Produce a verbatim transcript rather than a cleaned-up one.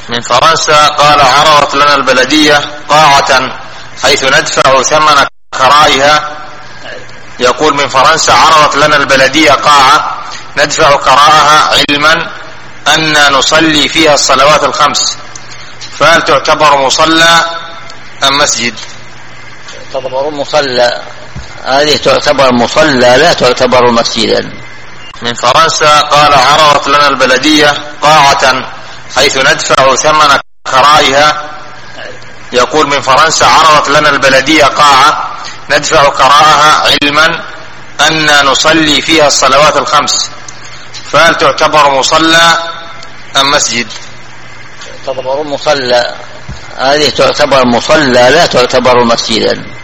من فرنسا قال: عرضت لنا البلدية قاعة حيث ندفع ثمن كرائها. يقول: من فرنسا عرضت لنا البلدية قاعة ندفع كراءها علما أن نصلي فيها الصلوات الخمس، فهل تعتبر مصلى أم مسجد؟ تعتبر مصلى، هذه تعتبر مصلى لا تعتبر مسجدا. من فرنسا قال: عرضت لنا البلدية قاعة حيث ندفع ثمن كرائها. يقول: من فرنسا عرضت لنا البلدية قاعة ندفع كراءها علما أن نصلي فيها الصلوات الخمس، فهل تعتبر مصلى أم مسجد؟ تعتبر مصلى، هذه تعتبر مصلى لا تعتبر مسجدا.